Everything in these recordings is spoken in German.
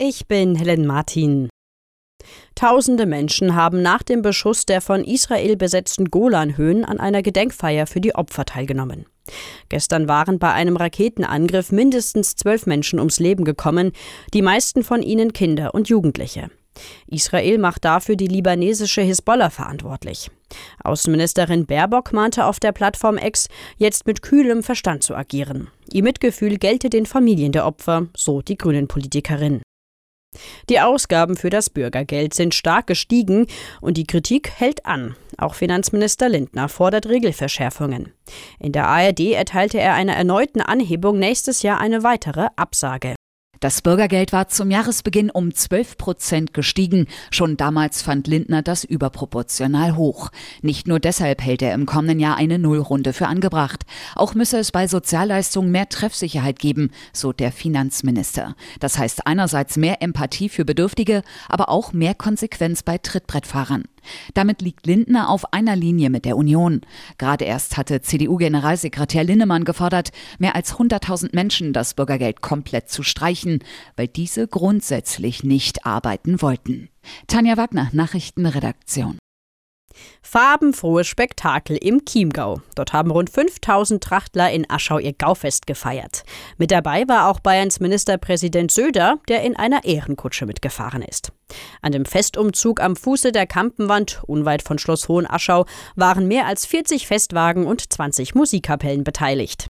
Ich bin Helen Martin. Tausende Menschen haben nach dem Beschuss der von Israel besetzten Golanhöhen an einer Gedenkfeier für die Opfer teilgenommen. Gestern waren bei einem Raketenangriff mindestens 12 Menschen ums Leben gekommen, die meisten von ihnen Kinder und Jugendliche. Israel macht dafür die libanesische Hisbollah verantwortlich. Außenministerin Baerbock mahnte auf der Plattform X, jetzt mit kühlem Verstand zu agieren. Ihr Mitgefühl gelte den Familien der Opfer, so die Grünen-Politikerin. Die Ausgaben für das Bürgergeld sind stark gestiegen und die Kritik hält an. Auch Finanzminister Lindner fordert Regelverschärfungen. In der ARD erteilte er einer erneuten Anhebung nächstes Jahr eine weitere Absage. Das Bürgergeld war zum Jahresbeginn um 12% gestiegen. Schon damals fand Lindner das überproportional hoch. Nicht nur deshalb hält er im kommenden Jahr eine Nullrunde für angebracht. Auch müsse es bei Sozialleistungen mehr Treffsicherheit geben, so der Finanzminister. Das heißt einerseits mehr Empathie für Bedürftige, aber auch mehr Konsequenz bei Trittbrettfahrern. Damit liegt Lindner auf einer Linie mit der Union. Gerade erst hatte CDU-Generalsekretär Linnemann gefordert, mehr als 100.000 Menschen das Bürgergeld komplett zu streichen, weil diese grundsätzlich nicht arbeiten wollten. Tanja Wagner, Nachrichtenredaktion. Farbenfrohes Spektakel im Chiemgau. Dort haben rund 5.000 Trachtler in Aschau ihr Gaufest gefeiert. Mit dabei war auch Bayerns Ministerpräsident Söder, der in einer Ehrenkutsche mitgefahren ist. An dem Festumzug am Fuße der Kampenwand, unweit von Schloss Hohenaschau, waren mehr als 40 Festwagen und 20 Musikkapellen beteiligt.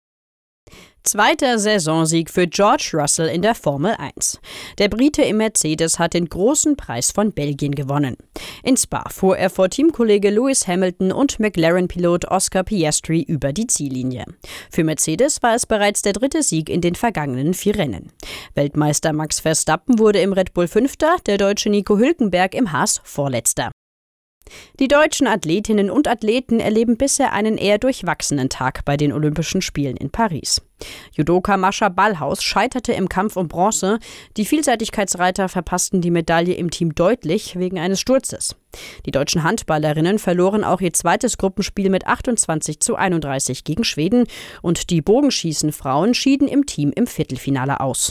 Zweiter Saisonsieg für George Russell in der Formel 1. Der Brite im Mercedes hat den großen Preis von Belgien gewonnen. In Spa fuhr er vor Teamkollege Lewis Hamilton und McLaren-Pilot Oscar Piastri über die Ziellinie. Für Mercedes war es bereits der 3. Sieg in den vergangenen 4 Rennen. Weltmeister Max Verstappen wurde im Red Bull 5., der Deutsche Nico Hülkenberg im Haas Vorletzter. Die deutschen Athletinnen und Athleten erleben bisher einen eher durchwachsenen Tag bei den Olympischen Spielen in Paris. Judoka Mascha Ballhaus scheiterte im Kampf um Bronze. Die Vielseitigkeitsreiter verpassten die Medaille im Team deutlich wegen eines Sturzes. Die deutschen Handballerinnen verloren auch ihr zweites Gruppenspiel mit 28:31 gegen Schweden und die Bogenschießenfrauen schieden im Team im Viertelfinale aus.